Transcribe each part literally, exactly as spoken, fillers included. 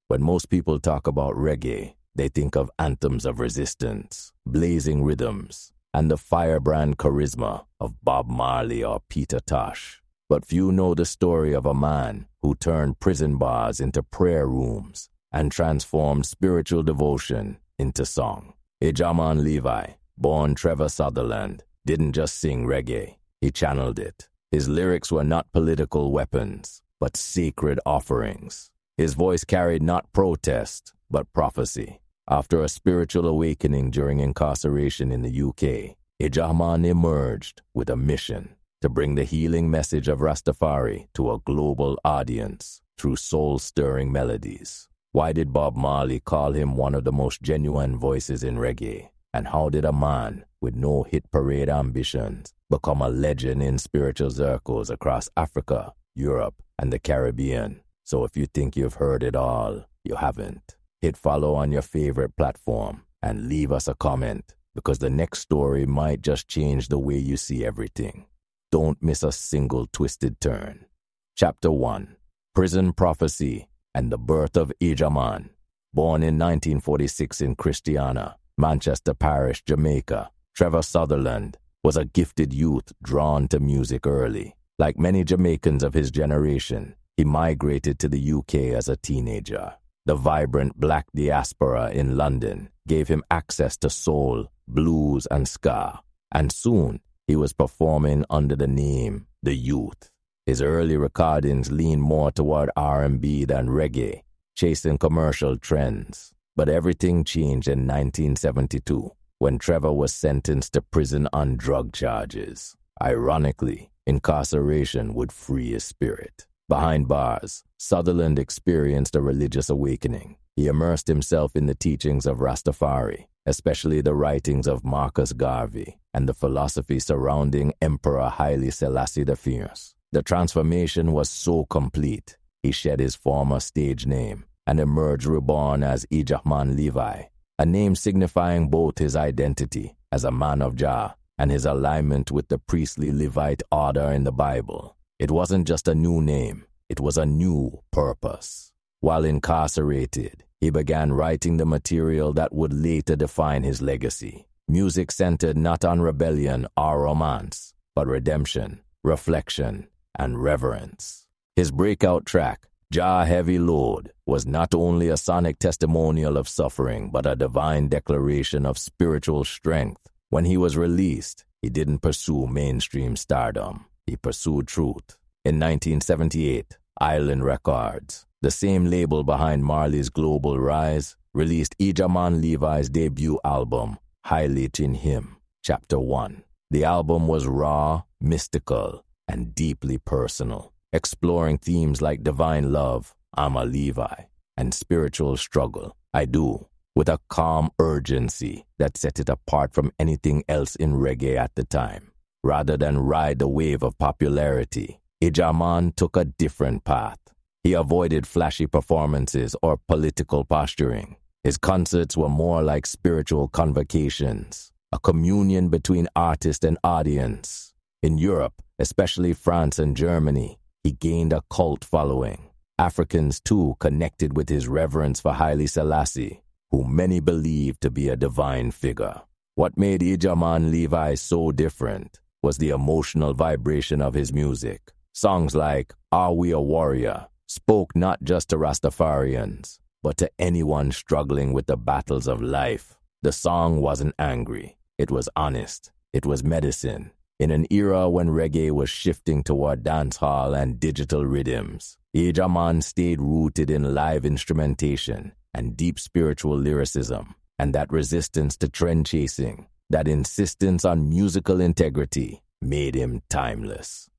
When most people talk about reggae, they think of anthems of resistance, blazing rhythms, and the firebrand charisma of Bob Marley or Peter Tosh. But few know the story of a man who turned prison bars into prayer rooms and transformed spiritual devotion into song. Ijahman Levi, born Trevor Sutherland, didn't just sing reggae, he channeled it. His lyrics were not political weapons, but sacred offerings. His voice carried not protest, but prophecy. After a spiritual awakening during incarceration in the U K, Ijahman emerged with a mission to bring the healing message of Rastafari to a global audience through soul-stirring melodies. Why did Bob Marley call him one of the most genuine voices in reggae? And how did a man with no hit parade ambitions become a legend in spiritual circles across Africa, Europe, and the Caribbean? So if you think you've heard it all, you haven't. Hit follow on your favorite platform and leave us a comment, because the next story might just change the way you see everything. Don't miss a single twisted turn. Chapter one. Prison Prophecy and the Birth of Ijahman. Born in nineteen forty-six in Christiana, Manchester Parish, Jamaica, Trevor Sutherland was a gifted youth drawn to music early. Like many Jamaicans of his generation, he migrated to the U K as a teenager. The vibrant black diaspora in London gave him access to soul, blues, and ska, and soon he was performing under the name The Youth. His early recordings leaned more toward R and B than reggae, chasing commercial trends. But everything changed in nineteen seventy-two, when Trevor was sentenced to prison on drug charges. Ironically, incarceration would free his spirit. Behind bars, Sutherland experienced a religious awakening. He immersed himself in the teachings of Rastafari, especially the writings of Marcus Garvey and the philosophy surrounding Emperor Haile Selassie the Fierce. The transformation was so complete, he shed his former stage name and emerged reborn as Ijahman Levi, a name signifying both his identity as a man of Jah and his alignment with the priestly Levite order in the Bible. It wasn't just a new name, it was a new purpose. While incarcerated, he began writing the material that would later define his legacy. Music centered not on rebellion or romance, but redemption, reflection, and reverence. His breakout track, Jah Heavy Load, was not only a sonic testimonial of suffering, but a divine declaration of spiritual strength. When he was released, he didn't pursue mainstream stardom. He pursued truth. In nineteen seventy-eight, Island Records, the same label behind Marley's global rise, released Ijahman Levi's debut album, Highlight in Him, Chapter one. The album was raw, mystical, and deeply personal, exploring themes like divine love, I'm a Levi, and spiritual struggle, I do, with a calm urgency that set it apart from anything else in reggae at the time. Rather than ride the wave of popularity, Ijahman took a different path. He avoided flashy performances or political posturing. His concerts were more like spiritual convocations, a communion between artist and audience. In Europe, especially France and Germany, he gained a cult following. Africans, too, connected with his reverence for Haile Selassie, who many believed to be a divine figure. What made Ijahman Levi so different was the emotional vibration of his music. Songs like Are We a Warrior spoke not just to Rastafarians, but to anyone struggling with the battles of life. The song wasn't angry. It was honest. It was medicine. In an era when reggae was shifting toward dancehall and digital rhythms, Ijahman stayed rooted in live instrumentation and deep spiritual lyricism, and that resistance to trend chasing, that insistence on musical integrity, made him timeless.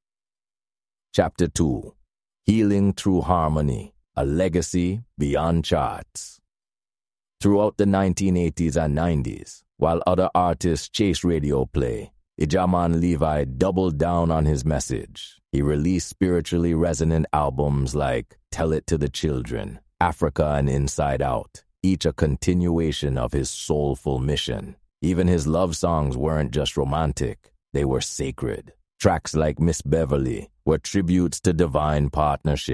Chapter two. Healing Through Harmony, a Legacy Beyond Charts. Throughout the nineteen eighties and nineties, while other artists chased radio play, Ijahman Levi doubled down on his message. He released spiritually resonant albums like Tell It to the Children, Africa and Inside Out, each a continuation of his soulful mission. Even his love songs weren't just romantic, they were sacred. Tracks like Miss Beverly were tributes to divine partnership,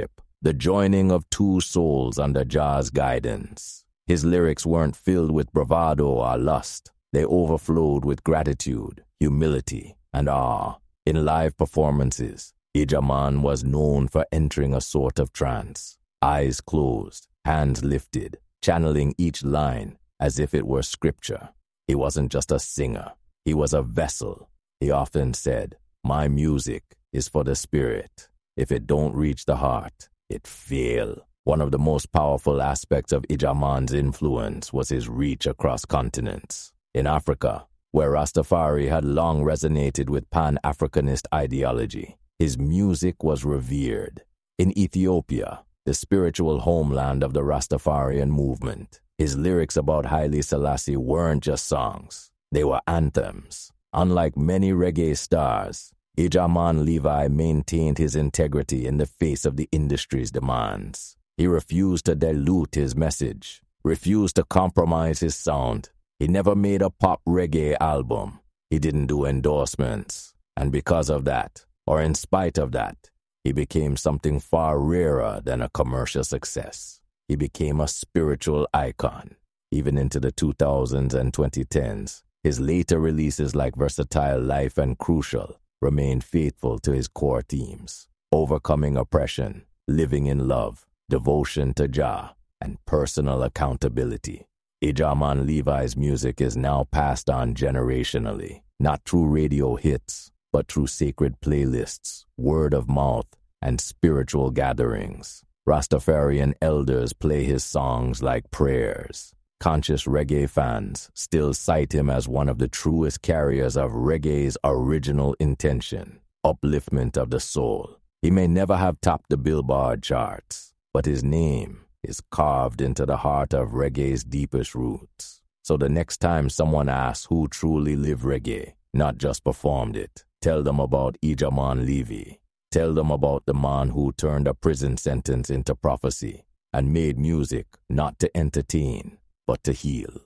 the joining of two souls under Jah's guidance. His lyrics weren't filled with bravado or lust. They overflowed with gratitude, humility, and awe. In live performances, Ijahman was known for entering a sort of trance, eyes closed, hands lifted, channeling each line as if it were scripture. He wasn't just a singer. He was a vessel. He often said, "My music is for the spirit. If it don't reach the heart, it fail." One of the most powerful aspects of Ijahman's influence was his reach across continents. In Africa, where Rastafari had long resonated with Pan-Africanist ideology, his music was revered. In Ethiopia, the spiritual homeland of the Rastafarian movement, his lyrics about Haile Selassie weren't just songs. They were anthems. Unlike many reggae stars, Ijahman Levi maintained his integrity in the face of the industry's demands. He refused to dilute his message, refused to compromise his sound. He never made a pop reggae album. He didn't do endorsements. And because of that, or in spite of that, he became something far rarer than a commercial success. He became a spiritual icon. Even into the two thousands and twenty tens, his later releases like Versatile Life and Crucial remained faithful to his core themes: overcoming oppression, living in love, devotion to Jah, and personal accountability. Ijahman Levi's music is now passed on generationally, not through radio hits, but through sacred playlists, word of mouth, and spiritual gatherings. Rastafarian elders play his songs like prayers. Conscious reggae fans still cite him as one of the truest carriers of reggae's original intention, upliftment of the soul. He may never have topped the Billboard charts, but his name is carved into the heart of reggae's deepest roots. So the next time someone asks who truly lived reggae, not just performed it, tell them about Ijahman Levi. Tell them about the man who turned a prison sentence into prophecy and made music not to entertain, but to heal.